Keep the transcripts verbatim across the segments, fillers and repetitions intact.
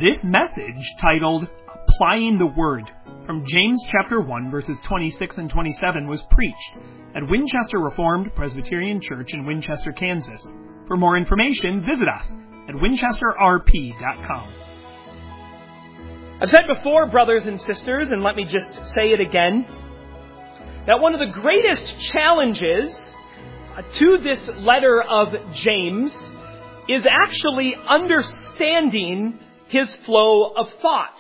This message, titled Applying the Word, from James chapter one, verses twenty-six and twenty-seven, was preached at Winchester Reformed Presbyterian Church in Winchester, Kansas. For more information, visit us at winchester r p dot com. I've said before, brothers and sisters, and let me just say it again, that one of the greatest challenges to this letter of James is actually understanding his flow of thought.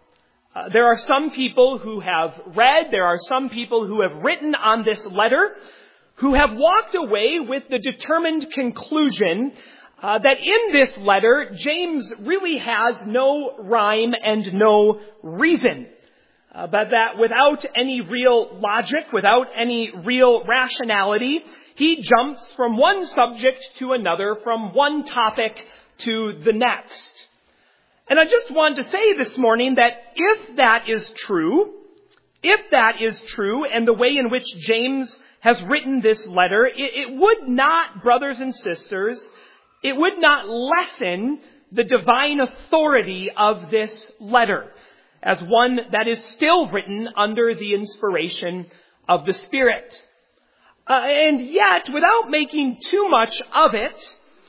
Uh, there are some people who have read, there are some people who have written on this letter who have walked away with the determined conclusion uh, that in this letter, James really has no rhyme and no reason. Uh, but that without any real logic, without any real rationality, he jumps from one subject to another, from one topic to the next. And I just wanted to say this morning that if that is true, if that is true, and the way in which James has written this letter, it, it would not, brothers and sisters, it would not lessen the divine authority of this letter as one that is still written under the inspiration of the Spirit. Uh, and yet, without making too much of it,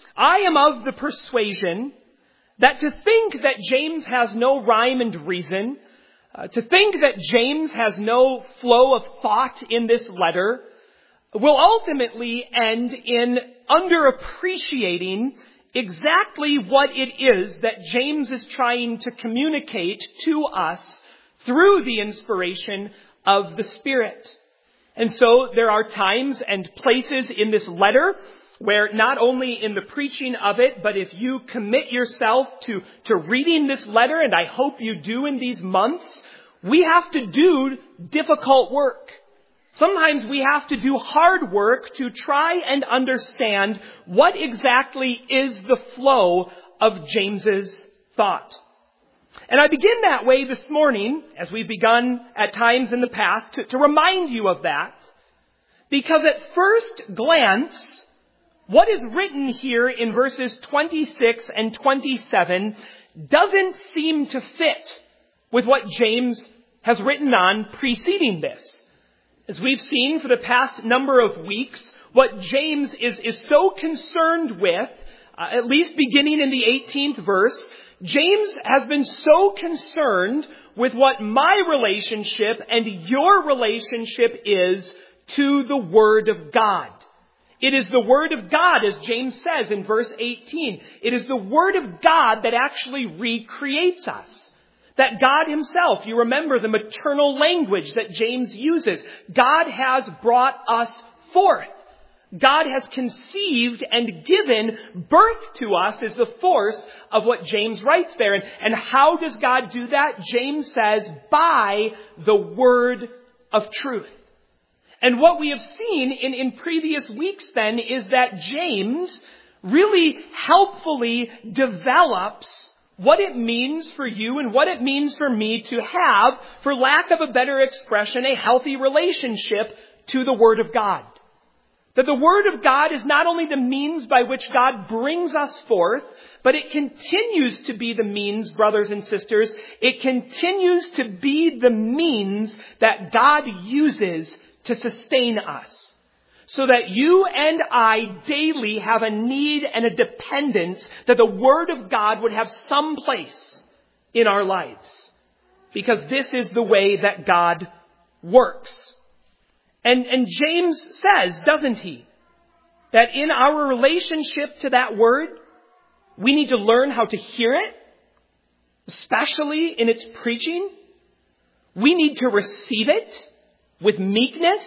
I am of the persuasion that to think that James has no rhyme and reason, uh, to think that James has no flow of thought in this letter, will ultimately end in underappreciating exactly what it is that James is trying to communicate to us through the inspiration of the Spirit. And so there are times and places in this letter where not only in the preaching of it, but if you commit yourself to, to reading this letter, and I hope you do in these months, we have to do difficult work. Sometimes we have to do hard work to try and understand what exactly is the flow of James's thought. And I begin that way this morning, as we've begun at times in the past, to, to remind you of that. Because at first glance, what is written here in verses twenty-six and twenty-seven doesn't seem to fit with what James has written on preceding this. As we've seen for the past number of weeks, what James is, is so concerned with, uh, at least beginning in the eighteenth verse, James has been so concerned with what my relationship and your relationship is to the Word of God. It is the Word of God, as James says in verse eighteen. It is the Word of God that actually recreates us. That God Himself, you remember the maternal language that James uses. God has brought us forth. God has conceived and given birth to us is the force of what James writes there. And, and how does God do that? James says, by the word of truth. And what we have seen in, in previous weeks then is that James really helpfully develops what it means for you and what it means for me to have, for lack of a better expression, a healthy relationship to the Word of God. That the Word of God is not only the means by which God brings us forth, but it continues to be the means, brothers and sisters, it continues to be the means that God uses to sustain us. So that you and I daily have a need and a dependence that the Word of God would have some place in our lives. Because this is the way that God works. And, and James says, doesn't he, that in our relationship to that Word, we need to learn how to hear it, especially in its preaching. We need to receive it with meekness.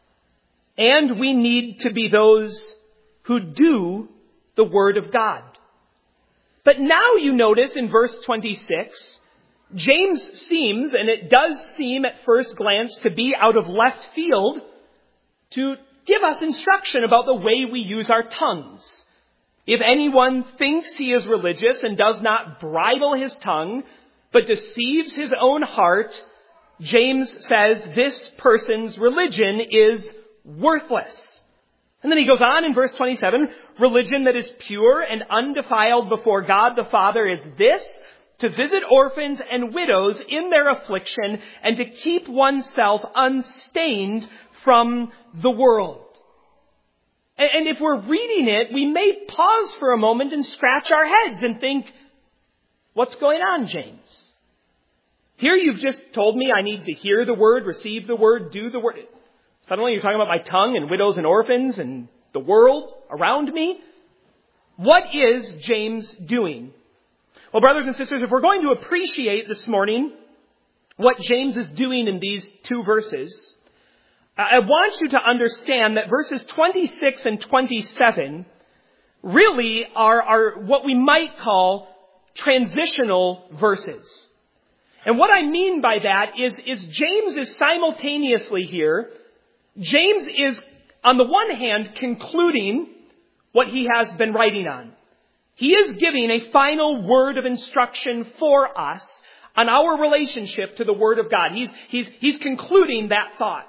And we need to be those who do the Word of God. But now you notice in verse twenty-six, James seems, and it does seem at first glance to be out of left field, to give us instruction about the way we use our tongues. If anyone thinks he is religious and does not bridle his tongue, but deceives his own heart, James says this person's religion is worthless. And then he goes on in verse twenty-seven, religion that is pure and undefiled before God the Father is this, to visit orphans and widows in their affliction, and to keep oneself unstained from the world. And if we're reading it, we may pause for a moment and scratch our heads and think, what's going on, James? Here you've just told me I need to hear the word, receive the word, do the word. Suddenly you're talking about my tongue and widows and orphans and the world around me. What is James doing? Well, brothers and sisters, if we're going to appreciate this morning what James is doing in these two verses, I want you to understand that verses twenty-six and twenty-seven really are, are what we might call transitional verses. And what I mean by that is, is James is simultaneously here. James is, on the one hand, concluding what he has been writing on. He is giving a final word of instruction for us on our relationship to the Word of God. He's, he's, he's concluding that thought.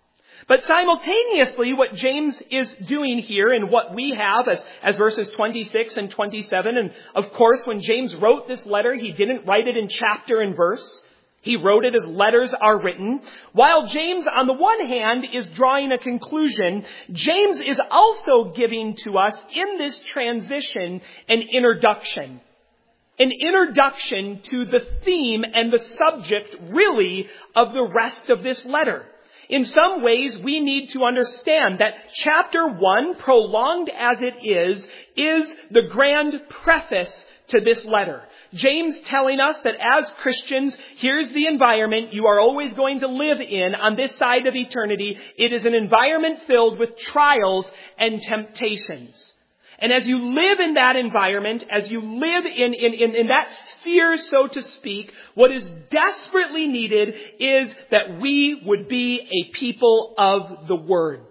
But simultaneously, what James is doing here and what we have as, as verses twenty-six and twenty-seven, and of course, when James wrote this letter, he didn't write it in chapter and verse. He wrote it as letters are written. While James, on the one hand, is drawing a conclusion, James is also giving to us in this transition an introduction. An introduction to the theme and the subject, really, of the rest of this letter. In some ways, we need to understand that chapter one, prolonged as it is, is the grand preface to this letter. James telling us that as Christians, here's the environment you are always going to live in on this side of eternity. It is an environment filled with trials and temptations. And as you live in that environment, as you live in, in, in, in that sphere, so to speak, what is desperately needed is that we would be a people of the Word.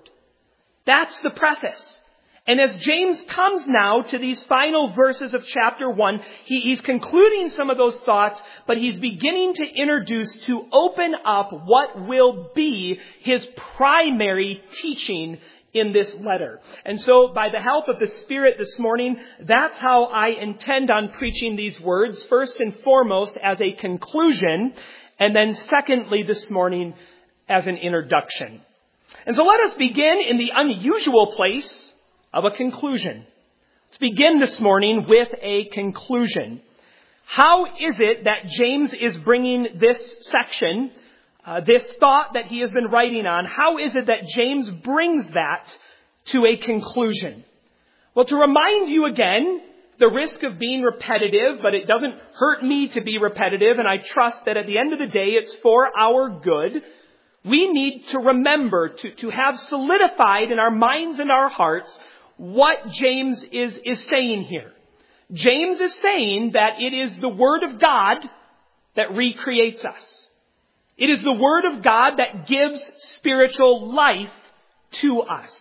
That's the preface. And as James comes now to these final verses of chapter one, he, he's concluding some of those thoughts, but he's beginning to introduce, to open up what will be his primary teaching in this letter. And so by the help of the Spirit this morning, that's how I intend on preaching these words, first and foremost as a conclusion, and then secondly this morning as an introduction. And so let us begin in the unusual place of a conclusion. Let's begin this morning with a conclusion. How is it that James is bringing this section, uh, this thought that he has been writing on, how is it that James brings that to a conclusion? Well, to remind you again, the risk of being repetitive, but it doesn't hurt me to be repetitive, and I trust that at the end of the day it's for our good. We need to remember, to, to have solidified in our minds and our hearts what James is, is saying here. James is saying that it is the Word of God that recreates us. It is the Word of God that gives spiritual life to us.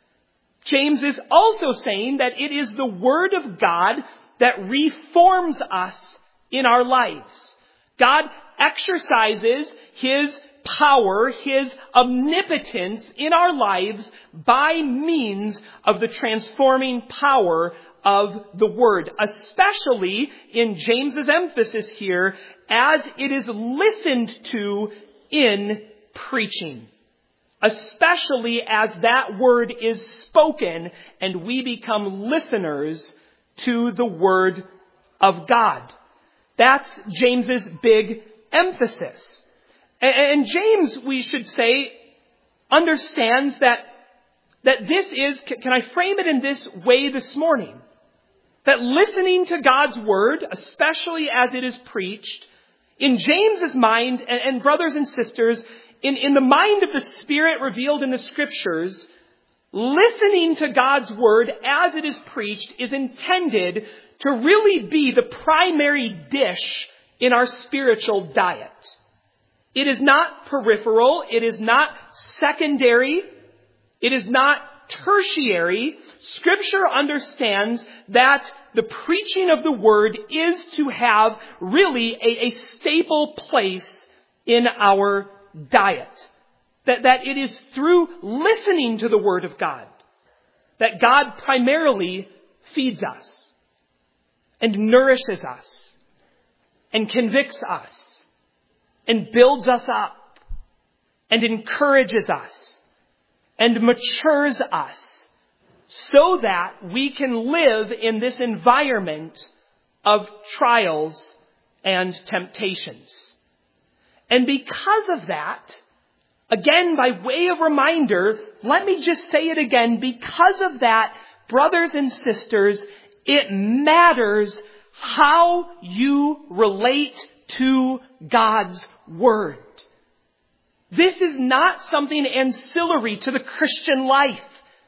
James is also saying that it is the Word of God that reforms us in our lives. God exercises His power, His omnipotence in our lives by means of the transforming power of the Word, especially in James's emphasis here, as it is listened to in preaching. Especially as that Word is spoken and we become listeners to the Word of God. That's James's big emphasis. And James, we should say, understands that, that this is, can I frame it in this way this morning? That listening to God's Word, especially as it is preached, in James's mind, and, and brothers and sisters, in, in the mind of the Spirit revealed in the Scriptures, listening to God's Word as it is preached is intended to really be the primary dish in our spiritual diet. It is not peripheral. It is not secondary. It is not tertiary. Scripture understands that the preaching of the Word is to have really a, a staple place in our diet. That, that it is through listening to the Word of God that God primarily feeds us and nourishes us and convicts us and builds us up and encourages us and matures us so that we can live in this environment of trials and temptations. And because of that, again, by way of reminder, let me just say it again, because of that, brothers and sisters, it matters how you relate to God's Word. This is not something ancillary to the Christian life,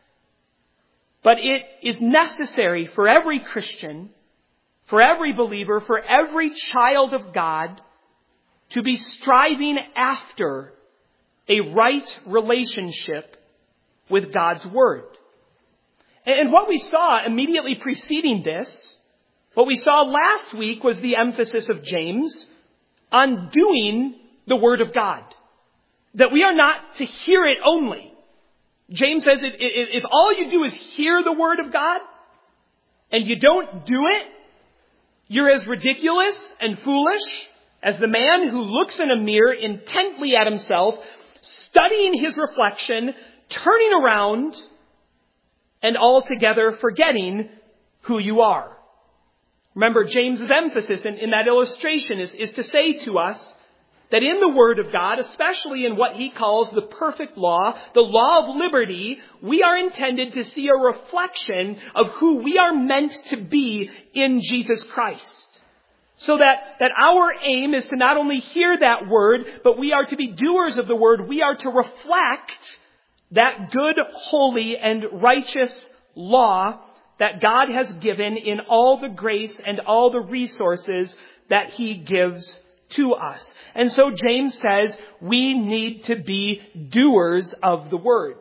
but it is necessary for every Christian, for every believer, for every child of God to be striving after a right relationship with God's Word. And what we saw immediately preceding this, what we saw last week was the emphasis of James on doing the Word of God. That we are not to hear it only. James says if, if all you do is hear the Word of God and you don't do it, you're as ridiculous and foolish as the man who looks in a mirror intently at himself, studying his reflection, turning around, and altogether forgetting who you are. Remember, James's emphasis in, in that illustration is, is to say to us that in the Word of God, especially in what he calls the perfect law, the law of liberty, we are intended to see a reflection of who we are meant to be in Jesus Christ. So that, that our aim is to not only hear that Word, but we are to be doers of the Word. We are to reflect that good, holy, and righteous law that God has given in all the grace and all the resources that he gives to us. And so James says we need to be doers of the Word.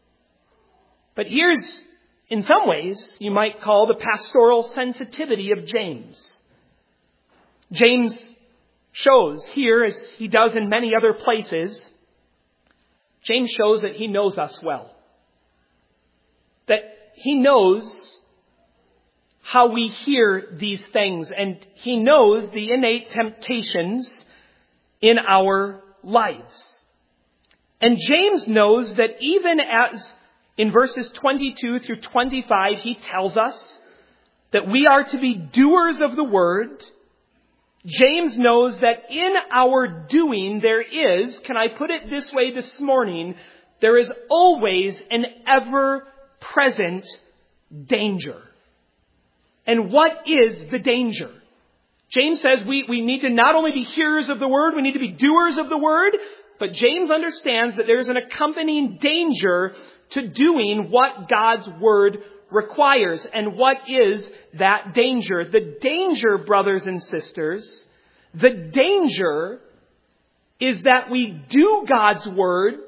But here's, in some ways, you might call the pastoral sensitivity of James. James shows here, as he does in many other places, James shows that he knows us well. That he knows how we hear these things, and he knows the innate temptations in our lives. And James knows that even as in verses twenty-two through twenty-five, he tells us that we are to be doers of the Word, James knows that in our doing there is, can I put it this way this morning, there is always an ever-present danger. And what is the danger? James says we, we need to not only be hearers of the Word, we need to be doers of the Word, but James understands that there is an accompanying danger to doing what God's Word requires. And what is that danger? The danger, brothers and sisters, the danger is that we do God's Word,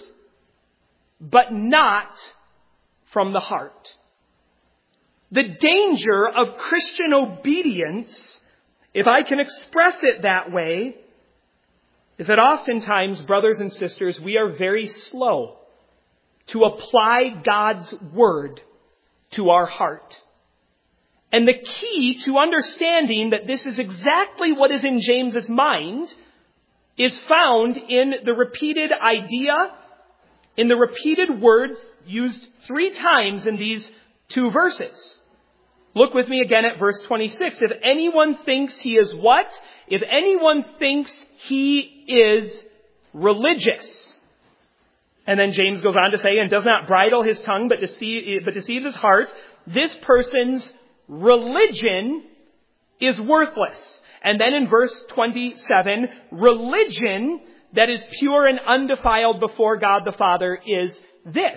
but not from the heart. The danger of Christian obedience, if I can express it that way, is that oftentimes, brothers and sisters, we are very slow to apply God's Word to our heart. And the key to understanding that this is exactly what is in James's mind is found in the repeated idea, in the repeated words used three times in these two verses. Look with me again at verse twenty-six. If anyone thinks he is what? If anyone thinks he is religious. And then James goes on to say, and does not bridle his tongue, but, deceive, but deceives his heart, this person's religion is worthless. And then in verse twenty-seven, religion that is pure and undefiled before God the Father is this.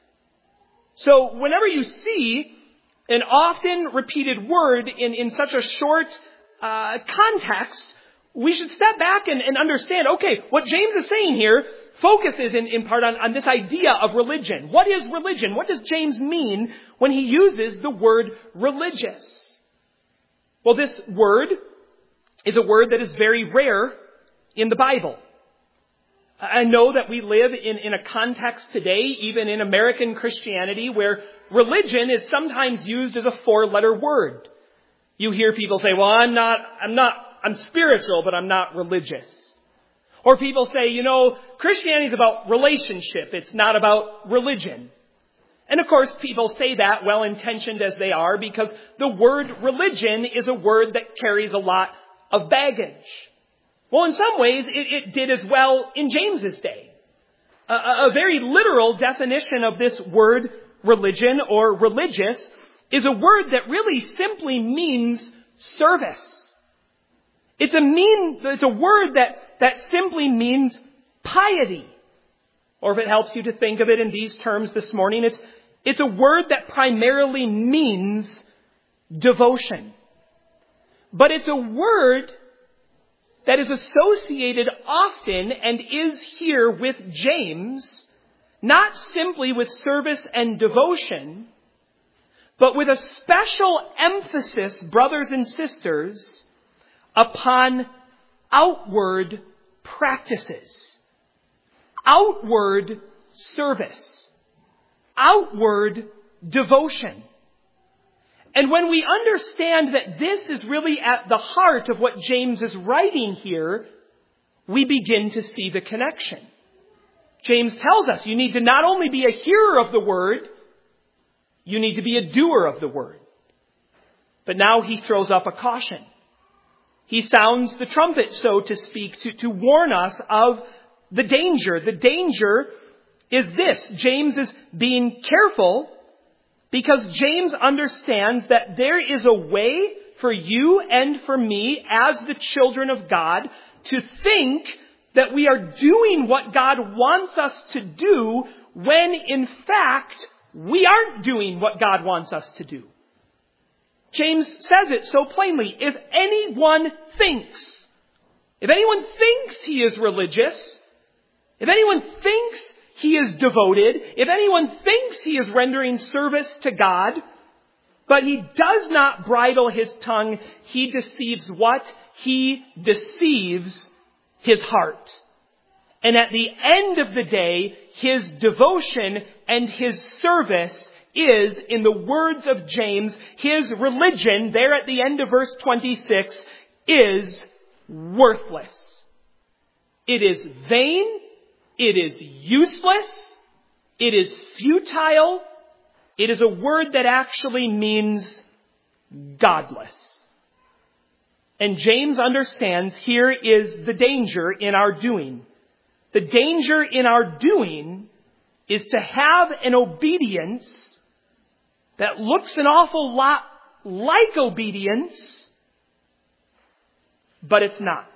So whenever you see an often repeated word in, in such a short uh, context, we should step back and, and understand, okay, what James is saying here focuses in, in part on, on this idea of religion. What is religion? What does James mean when he uses the word religious? Well, this word is a word that is very rare in the Bible. I know that we live in, in a context today, even in American Christianity, where religion is sometimes used as a four-letter word. You hear people say, well, I'm not, I'm not, I'm spiritual, but I'm not religious. Or people say, you know, Christianity is about relationship. It's not about religion. And of course, people say that, well-intentioned as they are, because the word religion is a word that carries a lot of baggage. Well, in some ways, it, it did as well in James's day. A, a very literal definition of this word religion or religious is a word that really simply means service. It's a mean, it's a word that, that simply means piety. Or if it helps you to think of it in these terms this morning, it's, it's a word that primarily means devotion. But it's a word that is associated often and is here with James, not simply with service and devotion, but with a special emphasis, brothers and sisters, upon outward practices, outward service, outward devotion. And when we understand that this is really at the heart of what James is writing here, we begin to see the connection. James tells us you need to not only be a hearer of the word, you need to be a doer of the word. But now he throws up a caution. He sounds the trumpet, so to speak, to, to warn us of the danger. The danger is this. James is being careful because James understands that there is a way for you and for me as the children of God to think that we are doing what God wants us to do when in fact we aren't doing what God wants us to do. James says it so plainly. If anyone thinks, if anyone thinks he is religious, if anyone thinks he is devoted, if anyone thinks he is rendering service to God, but he does not bridle his tongue, he deceives what? He deceives his heart. And at the end of the day, his devotion and his service is, in the words of James, his religion, there at the end of verse twenty-six, is worthless. It is vain. It is useless. It is futile. It is a word that actually means godless. And James understands here is the danger in our doing. The danger in our doing is to have an obedience that looks an awful lot like obedience, but it's not.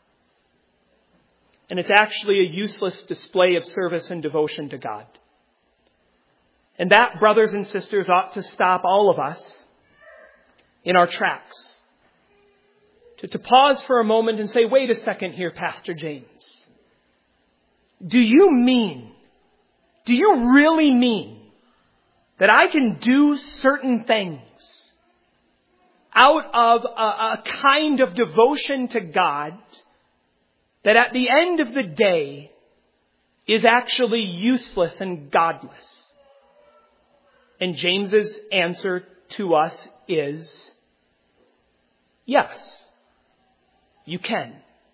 And it's actually a useless display of service and devotion to God. And that, brothers and sisters, ought to stop all of us in our tracks. To, to pause for a moment and say, wait a second here, Pastor James. Do you mean, do you really mean that I can do certain things out of a, a kind of devotion to God that at the end of the day is actually useless and godless? And James's answer to us is, yes, you can.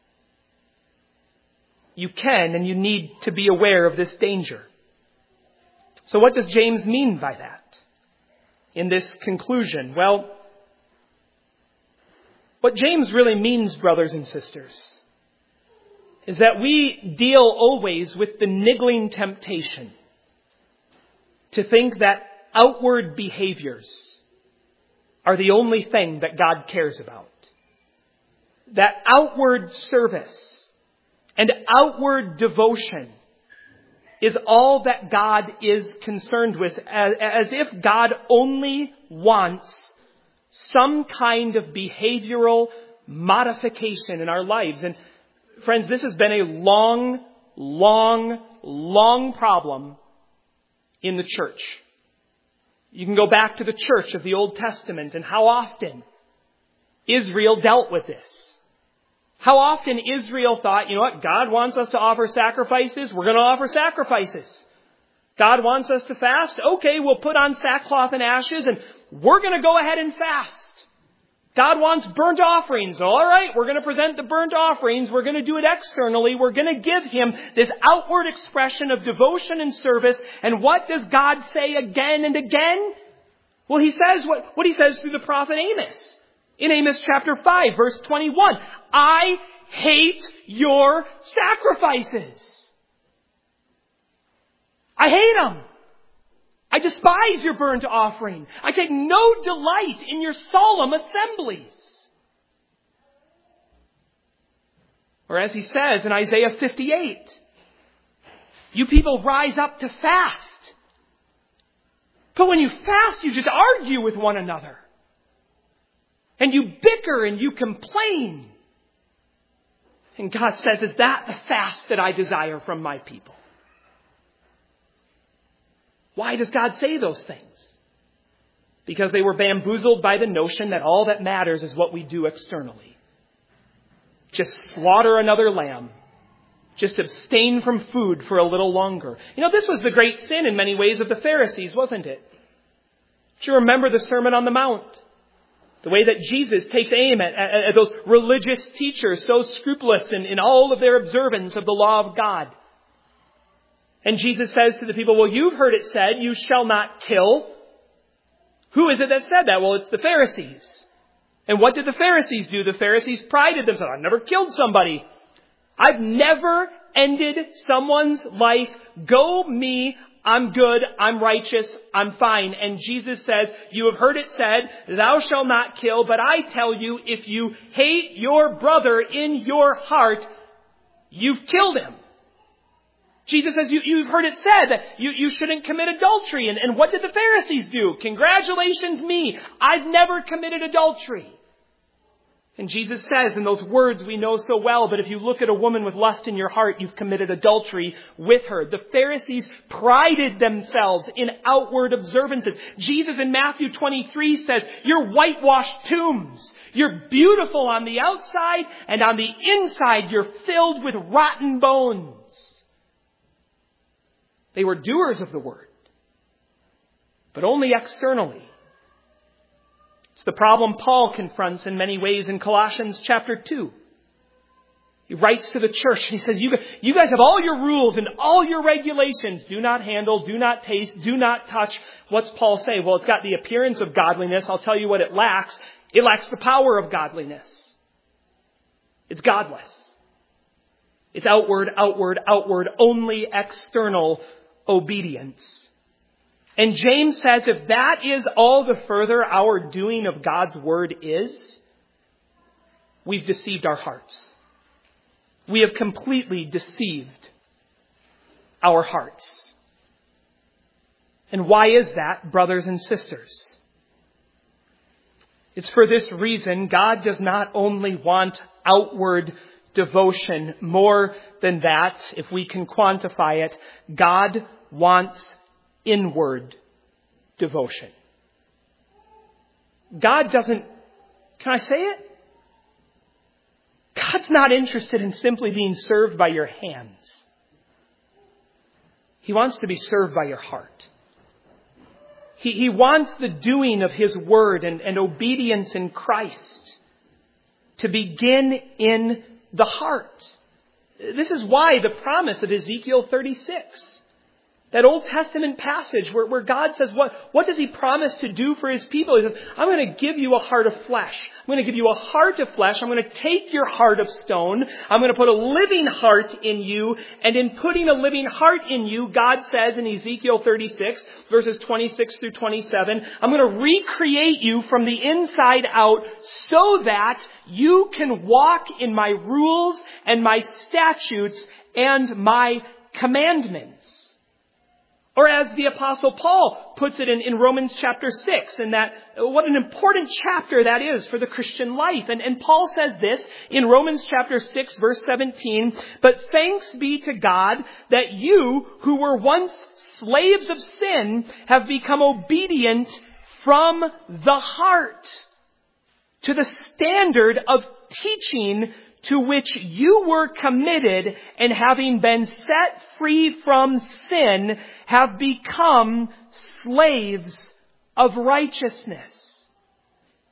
You can, and you need to be aware of this danger. So what does James mean by that in this conclusion? Well, what James really means, brothers and sisters, is that we deal always with the niggling temptation to think that outward behaviors are the only thing that God cares about. That outward service and outward devotion is all that God is concerned with, as, as if God only wants some kind of behavioral modification in our lives. And friends, this has been a long, long, long problem in the church. You can go back to the church of the Old Testament and how often Israel dealt with this. How often Israel thought, you know what, God wants us to offer sacrifices, we're going to offer sacrifices. God wants us to fast, okay, we'll put on sackcloth and ashes and we're going to go ahead and fast. God wants burnt offerings. All right, we're going to present the burnt offerings. We're going to do it externally. We're going to give Him this outward expression of devotion and service. And what does God say again and again? Well, He says what, what He says through the prophet Amos. In Amos chapter five, verse twenty-one. I hate your sacrifices. I hate them. I despise your burnt offering. I take no delight in your solemn assemblies. Or as He says in Isaiah fifty-eight, you people rise up to fast. But when you fast, you just argue with one another. And you bicker and you complain. And God says, is that the fast that I desire from my people? Why does God say those things? Because they were bamboozled by the notion that all that matters is what we do externally. Just slaughter another lamb. Just abstain from food for a little longer. You know, this was the great sin in many ways of the Pharisees, wasn't it? Do you remember the Sermon on the Mount? The way that Jesus takes aim at, at, at those religious teachers so scrupulous in, in all of their observance of the law of God. And Jesus says to the people, well, you've heard it said, you shall not kill. Who is it that said that? Well, it's the Pharisees. And what did the Pharisees do? The Pharisees prided themselves. I've never killed somebody. I've never ended someone's life. Go me. I'm good. I'm righteous. I'm fine. And Jesus says, you have heard it said, thou shalt not kill. But I tell you, if you hate your brother in your heart, you've killed him. Jesus says, you, you've heard it said that you, you shouldn't commit adultery. And, and what did the Pharisees do? Congratulations me. I've never committed adultery. And Jesus says in those words we know so well, but if you look at a woman with lust in your heart, you've committed adultery with her. The Pharisees prided themselves in outward observances. Jesus in Matthew twenty-three says, you're whitewashed tombs. You're beautiful on the outside, and on the inside you're filled with rotten bones. They were doers of the word, but only externally. It's the problem Paul confronts in many ways in Colossians chapter two. He writes to the church and he says, you, you guys have all your rules and all your regulations. Do not handle, do not taste, do not touch. What's Paul say? Well, it's got the appearance of godliness. I'll tell you what it lacks. It lacks the power of godliness. It's godless. It's outward, outward, outward, only external obedience. And James says if that is all the further our doing of God's word is, we've deceived our hearts. We have completely deceived our hearts. And why is that, brothers and sisters? It's for this reason God does not only want outward devotion. More than that, if we can quantify it, God wants inward devotion. God doesn't, can I say it? God's not interested in simply being served by your hands. He wants to be served by your heart. He, he wants the doing of His word and, and obedience in Christ to begin in the heart. This is why the promise of Ezekiel thirty-six, that Old Testament passage where, where God says, what, what does He promise to do for His people? He says, I'm going to give you a heart of flesh. I'm going to give you a heart of flesh. I'm going to take your heart of stone. I'm going to put a living heart in you. And in putting a living heart in you, God says in Ezekiel thirty-six, verses twenty-six through twenty-seven, I'm going to recreate you from the inside out so that you can walk in my rules and my statutes and my commandments. Or as the Apostle Paul puts it in, in Romans chapter six, and that what an important chapter that is for the Christian life. And, and Paul says this in Romans chapter six, verse seventeen, but thanks be to God that you who were once slaves of sin have become obedient from the heart to the standard of teaching to which you were committed, and having been set free from sin, have become slaves of righteousness.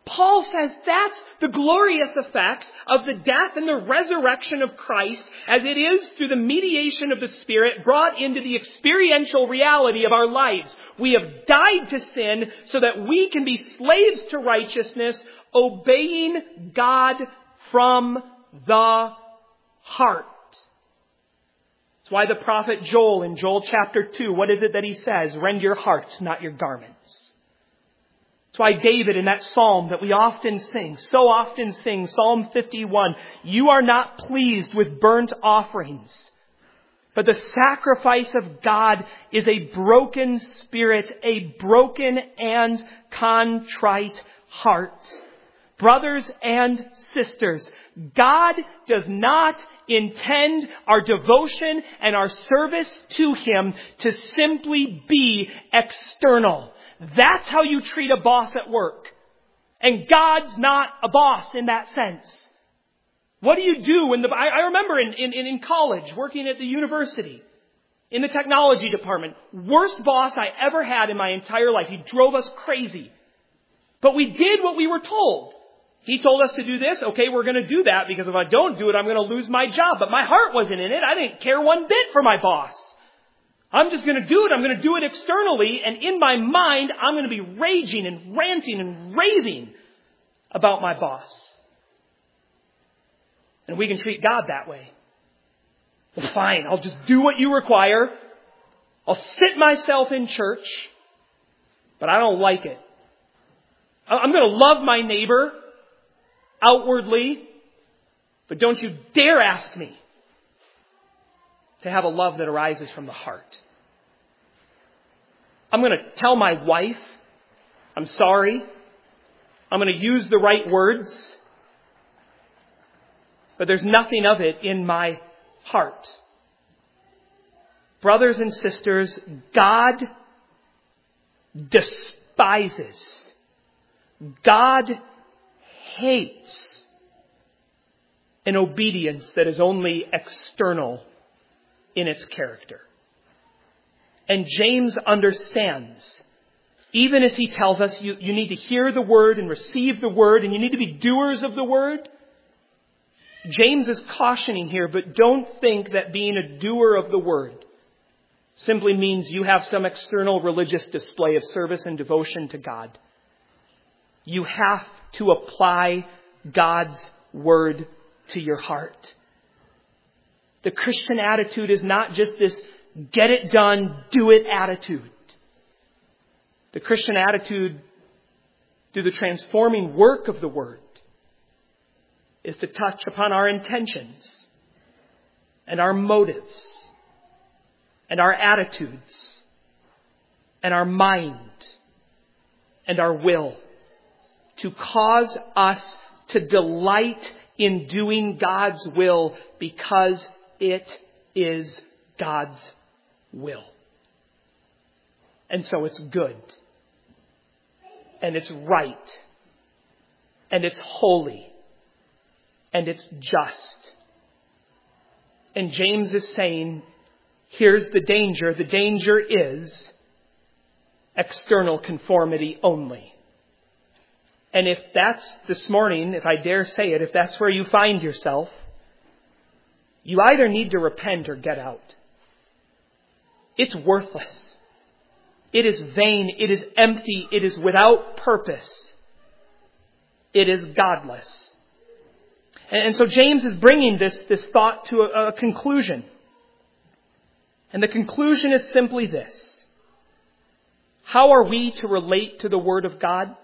Paul says that's the glorious effect of the death and the resurrection of Christ, as it is through the mediation of the Spirit brought into the experiential reality of our lives. We have died to sin so that we can be slaves to righteousness, obeying God from the heart. That's why the prophet Joel in Joel chapter two, what is it that he says? Rend your hearts, not your garments. That's why David in that psalm that we often sing, so often sing, Psalm fifty-one, you are not pleased with burnt offerings, but the sacrifice of God is a broken spirit, a broken and contrite heart. Brothers and sisters, God does not intend our devotion and our service to Him to simply be external. That's how you treat a boss at work. And God's not a boss in that sense. What do you do when the... I, I remember in, in, in college, working at the university, in the technology department, worst boss I ever had in my entire life. He drove us crazy. But we did what we were told. He told us to do this. Okay, we're going to do that because if I don't do it, I'm going to lose my job. But my heart wasn't in it. I didn't care one bit for my boss. I'm just going to do it. I'm going to do it externally. And in my mind, I'm going to be raging and ranting and raving about my boss. And we can treat God that way. Well, fine, I'll just do what you require. I'll sit myself in church, but I don't like it. I'm going to love my neighbor outwardly, but don't you dare ask me to have a love that arises from the heart. I'm going to tell my wife, I'm sorry. I'm going to use the right words, but there's nothing of it in my heart. Brothers and sisters, God despises, God hates an obedience that is only external in its character. And James understands, even as he tells us you, you need to hear the word and receive the word and you need to be doers of the word. James is cautioning here, but don't think that being a doer of the word simply means you have some external religious display of service and devotion to God. You have to apply God's word to your heart. The Christian attitude is not just this get it done, do it attitude. The Christian attitude, through the transforming work of the word, is to touch upon our intentions and our motives and our attitudes and our mind and our will, to cause us to delight in doing God's will because it is God's will. And so it's good. And it's right. And it's holy. And it's just. And James is saying, here's the danger. The danger is external conformity only. And if that's this morning, if I dare say it, if that's where you find yourself, you either need to repent or get out. It's worthless. It is vain. It is empty. It is without purpose. It is godless. And so James is bringing this, this thought to a, a conclusion. And the conclusion is simply this. How are we to relate to the Word of God?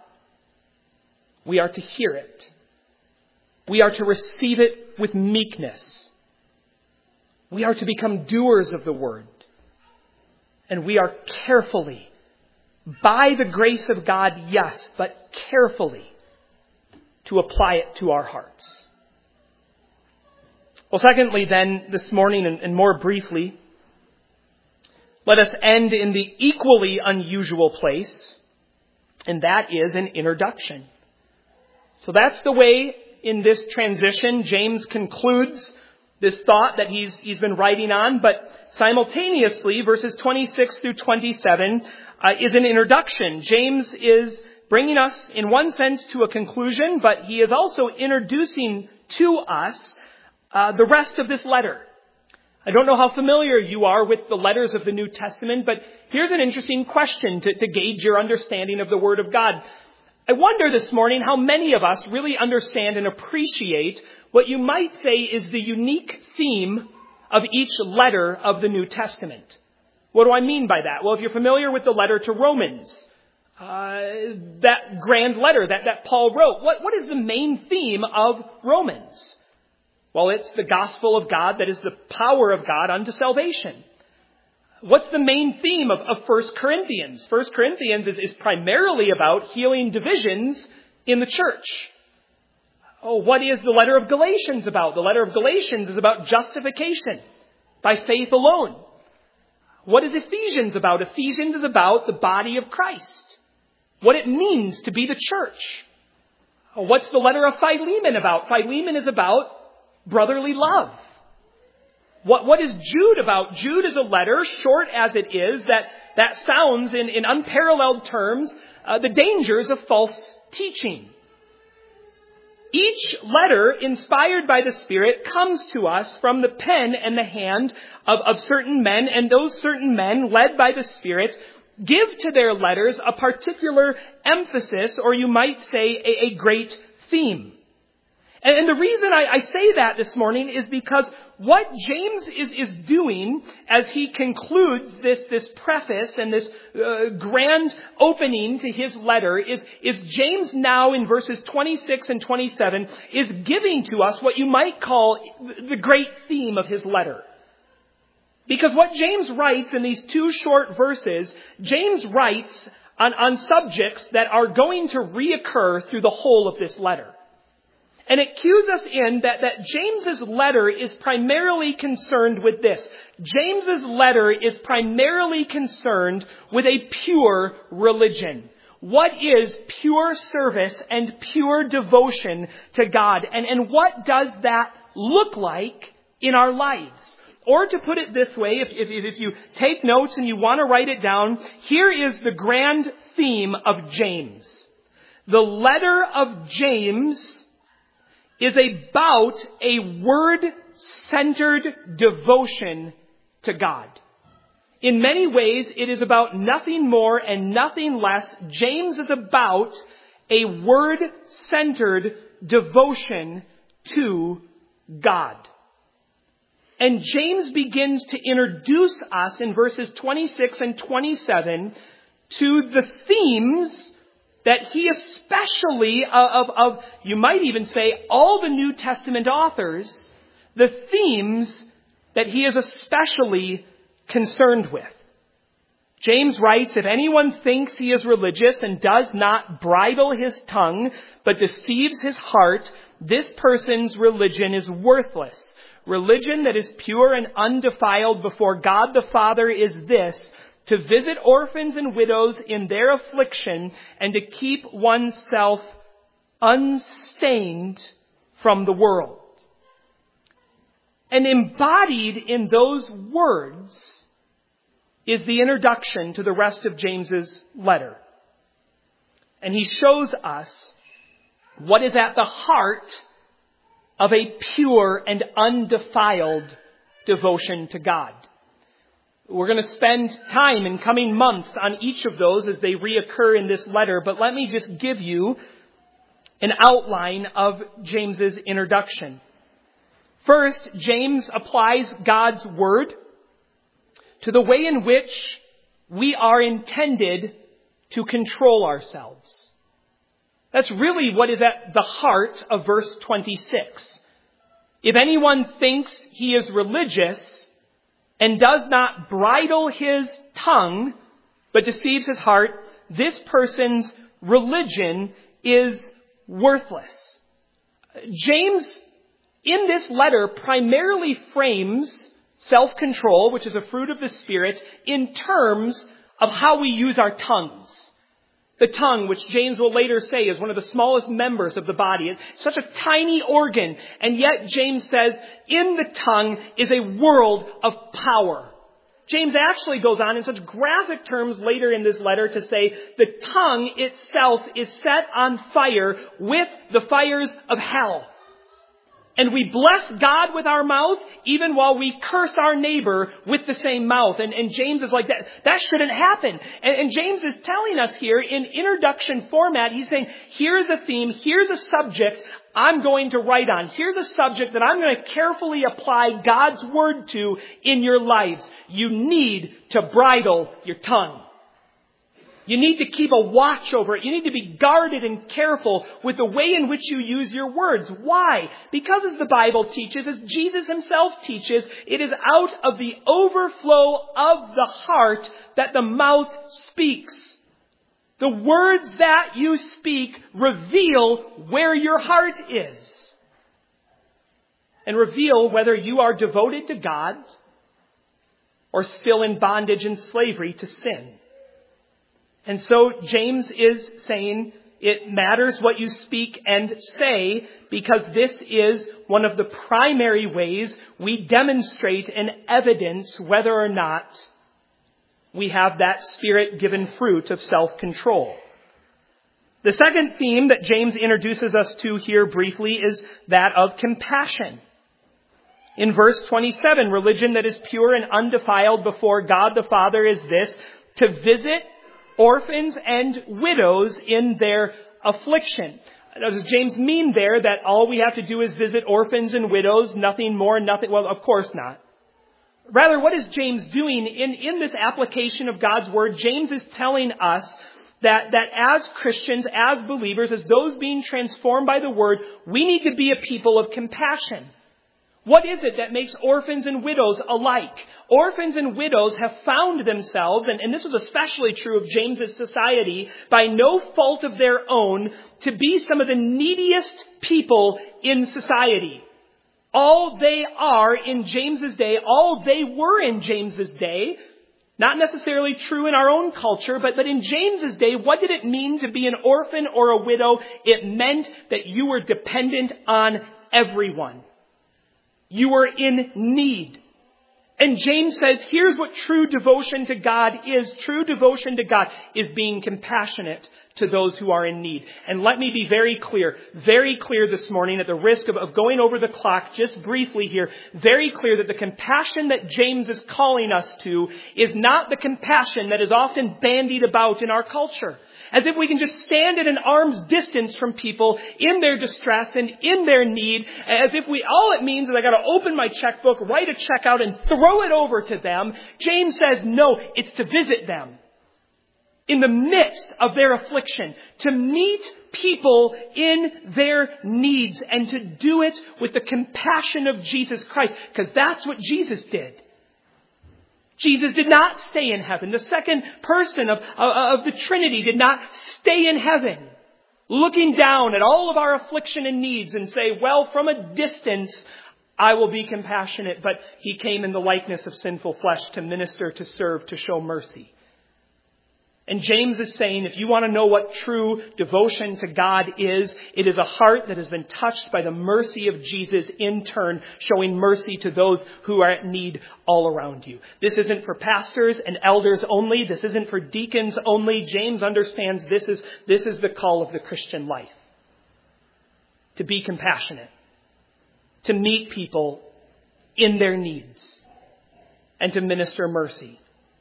We are to hear it. We are to receive it with meekness. We are to become doers of the Word. And we are carefully, by the grace of God, yes, but carefully, to apply it to our hearts. Well, secondly then, this morning, and, and more briefly, let us end in the equally unusual place, and that is an introduction. So that's the way in this transition James concludes this thought that he's he's been writing on, but simultaneously, verses twenty-six through twenty-seven uh, is an introduction. James is bringing us, in one sense, to a conclusion, but he is also introducing to us uh, the rest of this letter. I don't know how familiar you are with the letters of the New Testament, but here's an interesting question to, to gauge your understanding of the Word of God. I wonder this morning how many of us really understand and appreciate what you might say is the unique theme of each letter of the New Testament. What do I mean by that? Well, if you're familiar with the letter to Romans, uh, that grand letter that, that Paul wrote, what, what is the main theme of Romans? Well, it's the gospel of God, that is the power of God unto salvation. What's the main theme of, of First Corinthians? First Corinthians is, is primarily about healing divisions in the church. Oh, what is the letter of Galatians about? The letter of Galatians is about justification by faith alone. What is Ephesians about? Ephesians is about the body of Christ. What it means to be the church. Oh, what's the letter of Philemon about? Philemon is about brotherly love. What, what is Jude about? Jude is a letter, short as it is, that, that sounds in, in unparalleled terms uh, the dangers of false teaching. Each letter, inspired by the Spirit, comes to us from the pen and the hand of, of certain men, and those certain men, led by the Spirit, give to their letters a particular emphasis, or you might say a, a great theme. And the reason I, I say that this morning is because what James is, is doing as he concludes this, this preface and this uh, grand opening to his letter is, is James now in verses twenty-six and twenty-seven is giving to us what you might call the great theme of his letter. Because what James writes in these two short verses, James writes on, on subjects that are going to reoccur through the whole of this letter. And it cues us in that, that James's letter is primarily concerned with this. James's letter is primarily concerned with a pure religion. What is pure service and pure devotion to God? And, and what does that look like in our lives? Or to put it this way, if, if, if you take notes and you want to write it down, here is the grand theme of James. The letter of James is about a word-centered devotion to God. In many ways, it is about nothing more and nothing less. James is about a word-centered devotion to God. And James begins to introduce us in verses twenty-six and twenty-seven to the themes that he especially, of, of, of, you might even say, all the New Testament authors, the themes that he is especially concerned with. James writes, if anyone thinks he is religious and does not bridle his tongue, but deceives his heart, this person's religion is worthless. Religion that is pure and undefiled before God the Father is this: to visit orphans and widows in their affliction, and to keep oneself unstained from the world. And embodied in those words is the introduction to the rest of James's letter. And he shows us what is at the heart of a pure and undefiled devotion to God. We're going to spend time in coming months on each of those as they reoccur in this letter, but let me just give you an outline of James's introduction. First, James applies God's word to the way in which we are intended to control ourselves. That's really what is at the heart of verse twenty-six. If anyone thinks he is religious and does not bridle his tongue, but deceives his heart, this person's religion is worthless. James, in this letter, primarily frames self-control, which is a fruit of the Spirit, in terms of how we use our tongues. The tongue, which James will later say is one of the smallest members of the body. It's such a tiny organ. And yet James says, in the tongue is a world of power. James actually goes on in such graphic terms later in this letter to say the tongue itself is set on fire with the fires of hell. And we bless God with our mouth even while we curse our neighbor with the same mouth. And, and James is like, that That shouldn't happen. And, and James is telling us here in introduction format, he's saying, here's a theme, here's a subject I'm going to write on. Here's a subject that I'm going to carefully apply God's word to in your lives. You need to bridle your tongue. You need to keep a watch over it. You need to be guarded and careful with the way in which you use your words. Why? Because as the Bible teaches, as Jesus himself teaches, it is out of the overflow of the heart that the mouth speaks. The words that you speak reveal where your heart is. And reveal whether you are devoted to God or still in bondage and slavery to sin. And so James is saying it matters what you speak and say, because this is one of the primary ways we demonstrate and evidence whether or not we have that Spirit-given fruit of self-control. The second theme that James introduces us to here briefly is that of compassion. In verse twenty-seven, religion that is pure and undefiled before God the Father is this, to visit orphans and widows in their affliction. Does James mean there that all we have to do is visit orphans and widows, nothing more, nothing? Well, of course not. Rather, what is James doing in, in this application of God's word? James is telling us that, that as Christians, as believers, as those being transformed by the word, we need to be a people of compassion. What is it that makes orphans and widows alike? Orphans and widows have found themselves, and, and this was especially true of James's society, by no fault of their own, to be some of the neediest people in society. All they are in James's day, all they were in James's day, not necessarily true in our own culture, but, but in James's day, what did it mean to be an orphan or a widow? It meant that you were dependent on everyone. You were in need. And James says, here's what true devotion to God is. True devotion to God is being compassionate to those who are in need. And let me be very clear, very clear this morning at the risk of, of going over the clock just briefly here, very clear that the compassion that James is calling us to is not the compassion that is often bandied about in our culture. As if we can just stand at an arm's distance from people in their distress and in their need. As if we, all it means is I got to open my checkbook, write a check out, and throw it over to them. James says, no, it's to visit them in the midst of their affliction, to meet people in their needs, and to do it with the compassion of Jesus Christ, because that's what Jesus did. Jesus did not stay in heaven. The second person of, of, of the Trinity did not stay in heaven, looking down at all of our affliction and needs and say, well, from a distance, I will be compassionate. But he came in the likeness of sinful flesh to minister, to serve, to show mercy. And James is saying, if you want to know what true devotion to God is, it is a heart that has been touched by the mercy of Jesus, in turn showing mercy to those who are at need all around you. This isn't for pastors and elders only. This isn't for deacons only. James understands this is, this is the call of the Christian life. To be compassionate. To meet people in their needs. And to minister mercy.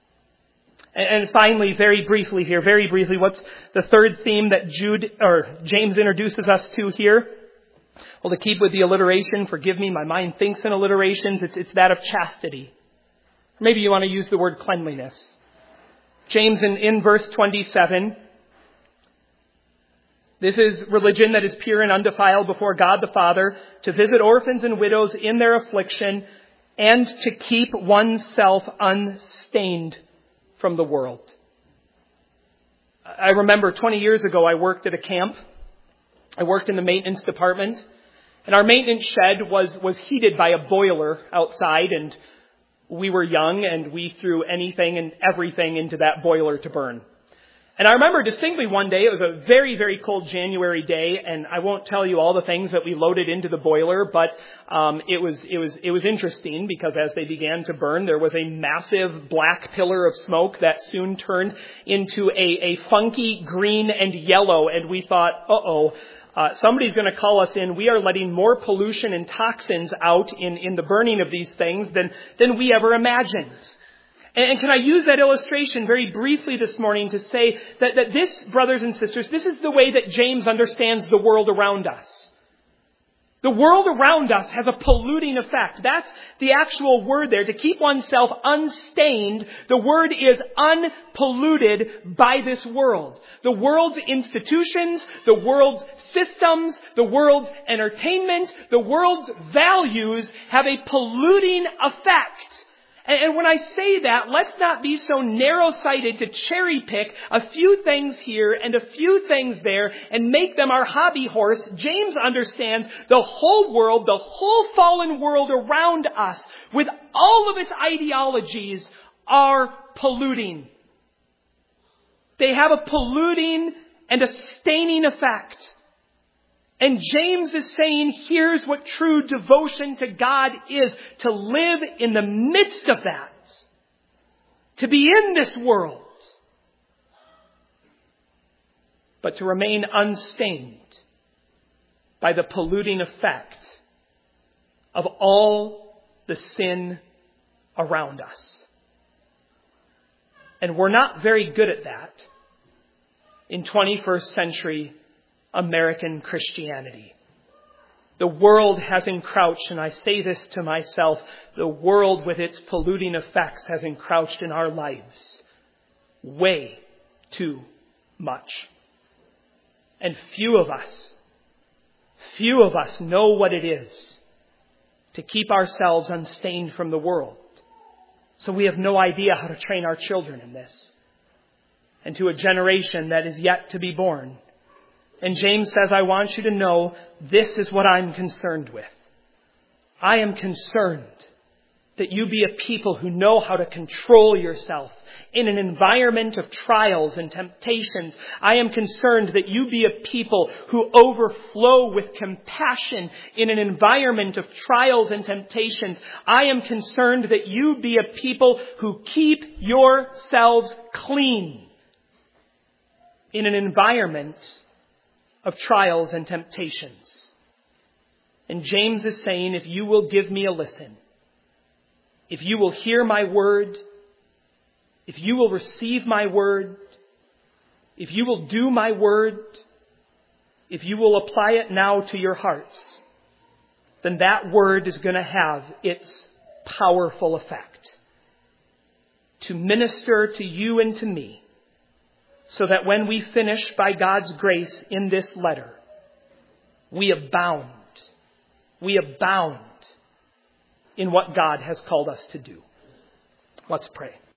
And finally, very briefly here, very briefly, what's the third theme that Jude or James introduces us to here? Well, to keep with the alliteration, forgive me, my mind thinks in alliterations, it's, it's that of chastity. Maybe you want to use the word cleanliness. James in, in verse twenty-seven, this is religion that is pure and undefiled before God the Father, to visit orphans and widows in their affliction, and to keep oneself unstained from the world. I remember twenty years ago I worked at a camp. I worked in the maintenance department. And our maintenance shed was, was heated by a boiler outside. And we were young and we threw anything and everything into that boiler to burn. And I remember distinctly one day, it was a very, very cold January day, and I won't tell you all the things that we loaded into the boiler, but um, it was it was it was interesting because as they began to burn, there was a massive black pillar of smoke that soon turned into a, a funky green and yellow, and we thought, uh-oh, uh, somebody's going to call us in. We are letting more pollution and toxins out in, in the burning of these things than, than we ever imagined. And can I use that illustration very briefly this morning to say that, that this, brothers and sisters, this is the way that James understands the world around us. The world around us has a polluting effect. That's the actual word there. To keep oneself unstained, the word is unpolluted by this world. The world's institutions, the world's systems, the world's entertainment, the world's values have a polluting effect. And when I say that, let's not be so narrow-sighted to cherry pick a few things here and a few things there and make them our hobby horse. James understands the whole world, the whole fallen world around us, with all of its ideologies, are polluting. They have a polluting and a staining effect. And James is saying, here's what true devotion to God is. To live in the midst of that. To be in this world. But to remain unstained by the polluting effect of all the sin around us. And we're not very good at that in twenty-first century American Christianity. The world has encroached, and I say this to myself, the world with its polluting effects has encroached in our lives way too much. And few of us, few of us know what it is to keep ourselves unstained from the world. So we have no idea how to train our children in this. And to a generation that is yet to be born. And James says, I want you to know this is what I'm concerned with. I am concerned that you be a people who know how to control yourself in an environment of trials and temptations. I am concerned that you be a people who overflow with compassion in an environment of trials and temptations. I am concerned that you be a people who keep yourselves clean in an environment of trials and temptations. And James is saying, if you will give me a listen, if you will hear my word, if you will receive my word, if you will do my word, if you will apply it now to your hearts, then that word is going to have its powerful effect to minister to you and to me, so that when we finish by God's grace in this letter, we abound, we abound in what God has called us to do. Let's pray.